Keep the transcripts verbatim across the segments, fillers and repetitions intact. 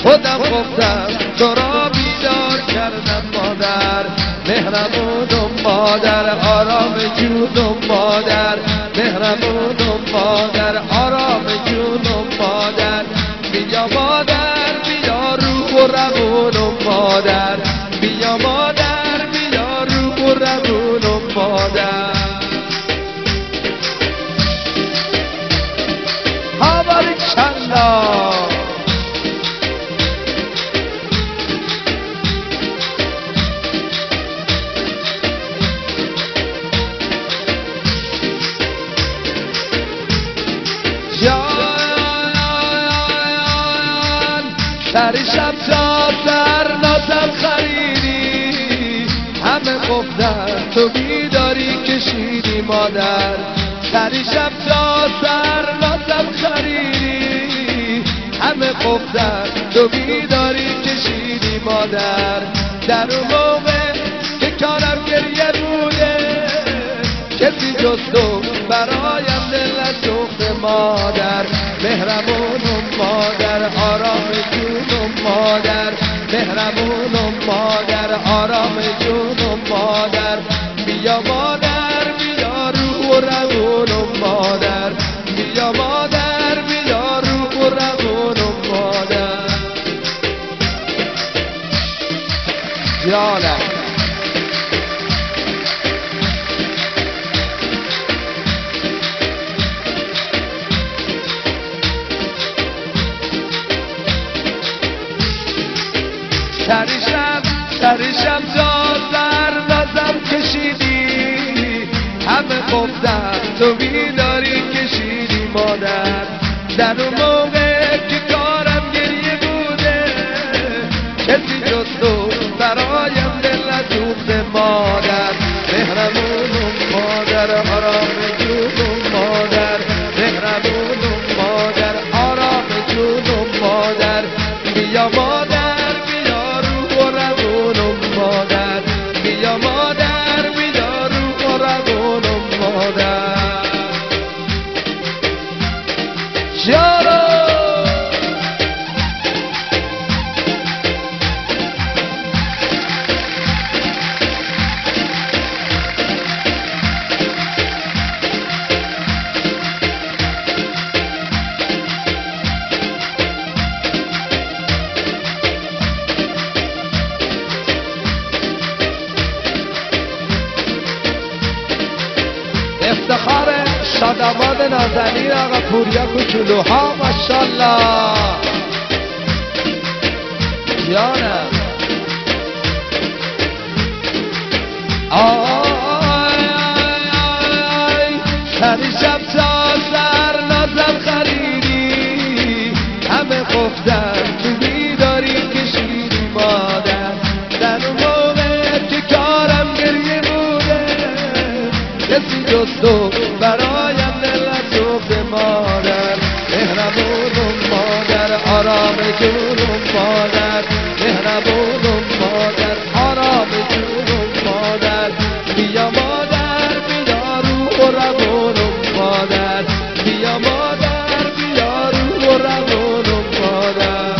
خودم گفتم تو را بیدار کردم مادر، مهربونم مادر، آرام جونم مادر، مهربونم مادر، آرام جونم مادر. بیا مادر بیا روح و روونم مادر، بیا مادر بیا روح و روونم مادر. ها باریکالله. سرشم تا در نازم خریدی، همه گفتن تو بیداری کشیدی مادر. سرشم تا در نازم خریدی، همه گفتن تو بیداری کشیدی مادر. در اون موقع که کارم گریه بوده، کسی جز تو برایم دل نسوخته مادر. مهربونم مادر، آرام جونم مادر، مهربونم مادر، آرام جونم مادر. بیا مادر بیا روح و روونم مادر، بیا مادر بیا روح و روونم مادر. جانم سرشم سرشم تا در نازم کشیدی، همه گفتن تو بیداری کشیدی مادر. در اون موقع که کارم گریه بوده، کسی جز تو برایم دل نسوخته مادر. مهربونم مادر، آرام جونم مادر، مهربونم مادر، آرام جونم مادر. بیا مادر مادر، بیا مادر بیا روح و روونم مادر. جارو افتخار شاداباد نازنین آقا پوریا کوچولوها ماشاءالله. جانم آی آی سرشم تا سر نازم خریدی، همه گفتن تو بیداری کشیدی مادر. در اون موقع که کارم گریه بوده، کسی جز تو برایم دل نسوخته مادر. مهربونم مادر، آرام جونم مادر، مهربونم مادر، آرام جونم مادر. بیا مادر بیا روح و روونم مادر، بیا مادر بیا روح و روونم مادر.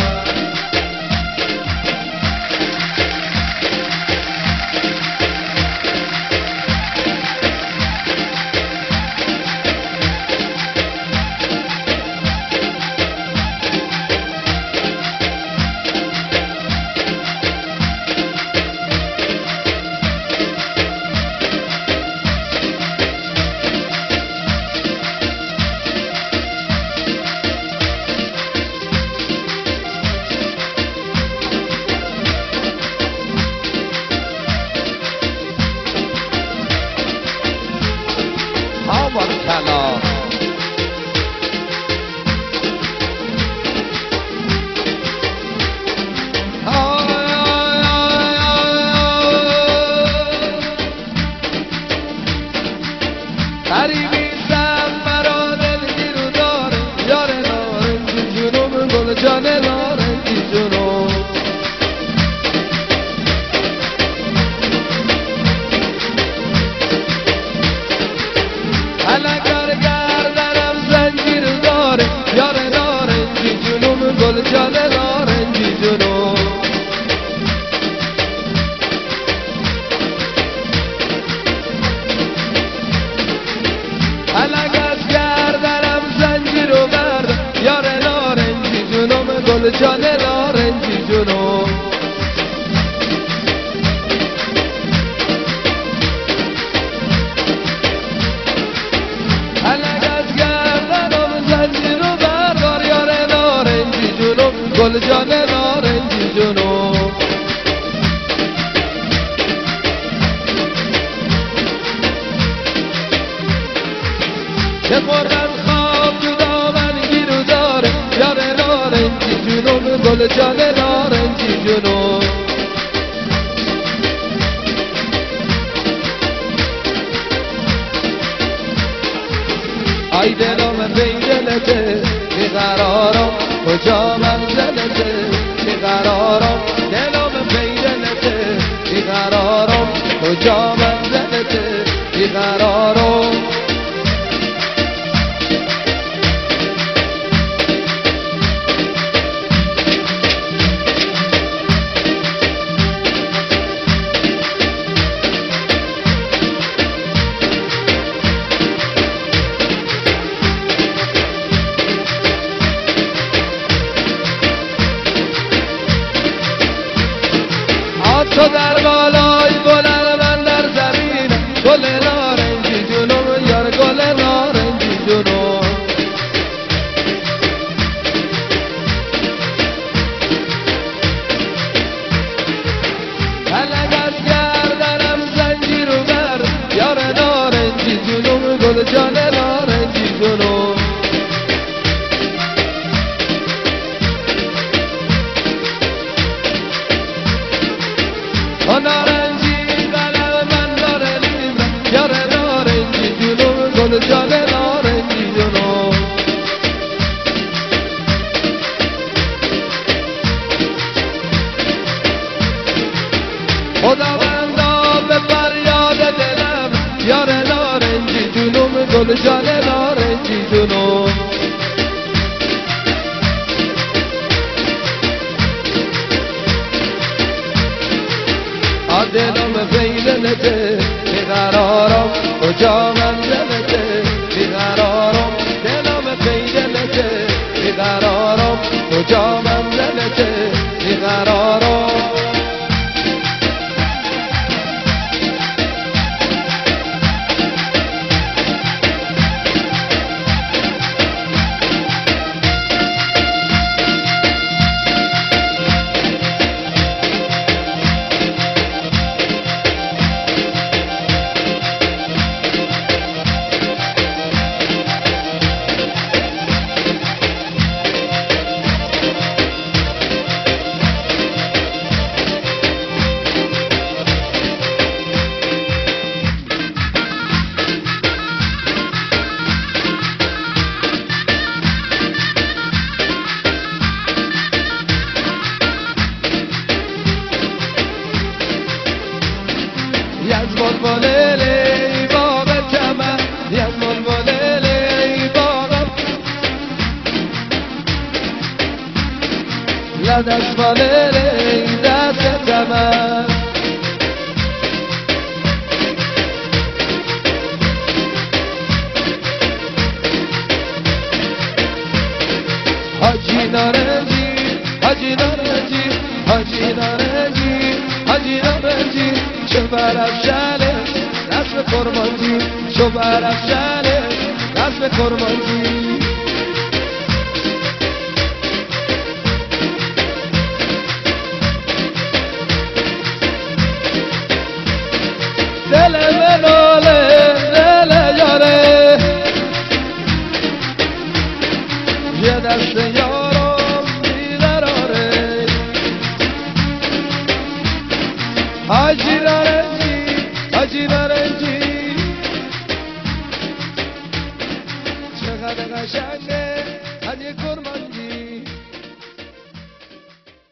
گل جان نارنجی جنون الگ از گردنم زنجیر رو بردار یار نارنجی جنون گل جان نارنجی جنون که قربت خواب تو دامن گیرو داره یار نارنجی جنون گل جان نارنجی جنون ای دلم بی دلته بیقرارم کجا منزلته بیقرارم دلم بی دلته بیقرارم کجا منزلته بیقرارم تو در بالای گلر من در زمین گل نارنجی جنون یار گل نارنجی جنون الگ از گردنم زنجیر و بر یار نارنجی جنون گل جان نارنجی جنون نارنجی قلب من داره لیبرم یار نارنجی جنون گل جان نارنجی جنون خداوندا به فریاد دلم یار نارنجی جنون گل جان نارنجی جنون دلم بیدلته بیقرارم کجا منزلته بیقرارم دلم بیدلته بیقرارم کجا منزلته بیقرارم یزمون بوللی باغ چمن یزمون بوللی باغ لدش بوللی دست چمن حاجی نارنجی حاجی نارنجی حاجی نارنجی حاجی نارنجی شو برافشانه رسم کرمانجی شو برافشانه رسم کرمانجی دل مناله دل یاره یه دست یارم بیقراره حاجی نارنجی حاجی نارنجی چقدر قشنگه